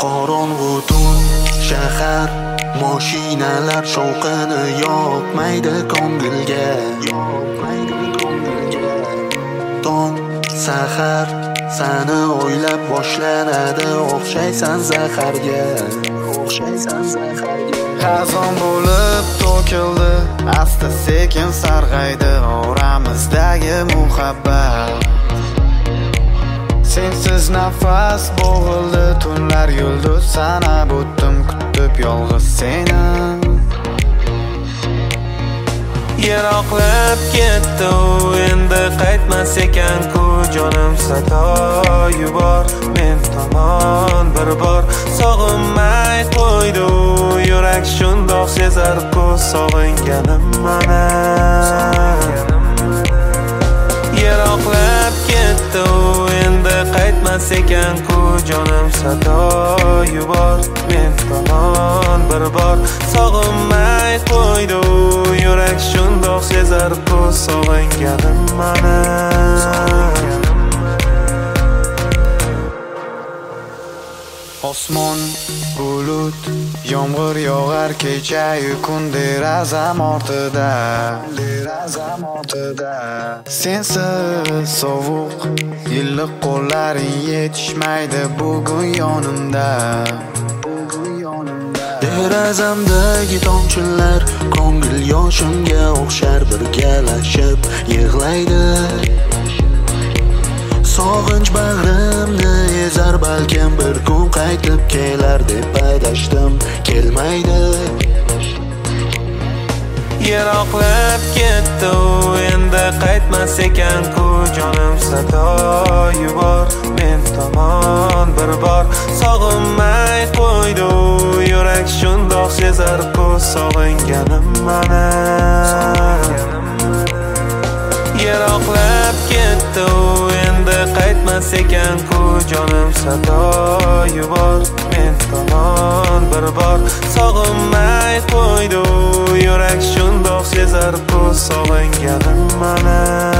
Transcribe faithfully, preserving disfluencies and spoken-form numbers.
qorong'u tun shahar mashinalar shovqini yoqmaydi ko'ngilga. Tong sahar seni o'ylab boshlanadi, o'xshaysan zaharga, o'xshaysan zaharga. Xazon bo'lib to'kildi, asta sekin sarg'aydi oramizdagi muhabbat. Sensiz nafas bo'g'ildi, tunlar yulduz sanab o'tdim, kutib yolg'iz seni. Yiroqlab ketdi u, endi qaytmas ekan-ku, jonim sado yubor men tomon bir bor. Sog'inmay qo'ydi u, yurak shundoq sezar-ku, sog'inganim mana. Yiroqlab ketdi u, endi qaytmas ekan-ku, jonim sado yubor men tomon bir bor. Sog'inmay qo'ydi u, yurak shundoq sezar-ku, sog'inganim mana. Osmon bulut, yomg'ir yog'ar kecha-yu kun derazam ortida, derazam ortida. Sensiz sovuq, illiq qo'llaring yetishmaydi bugun yonimda, bugun yonimda. Derazamdagi tomchilar ko'ngil yoshimga o'xshar, birgalashib yig'laydi. Sog'inch bag'rimni ezar, balkim bir kun qaytib kelar deb adashdim, kelmaydi. Yiroqlab ketdi u, endi qaytmas ekan-ku, jonim sado yubor men tomon bir bor. Sog'inmay qo'ydi u, yurak shundoq sezar-ku, sog'inganim mana. Yiroqlab ketdi u, endi qaytmas ekan-ku, jonim sado yubor men tomon bir bor. Sog'inmay qo'ydi u, yurak shundoq sezar-ku, sog'inganim mana.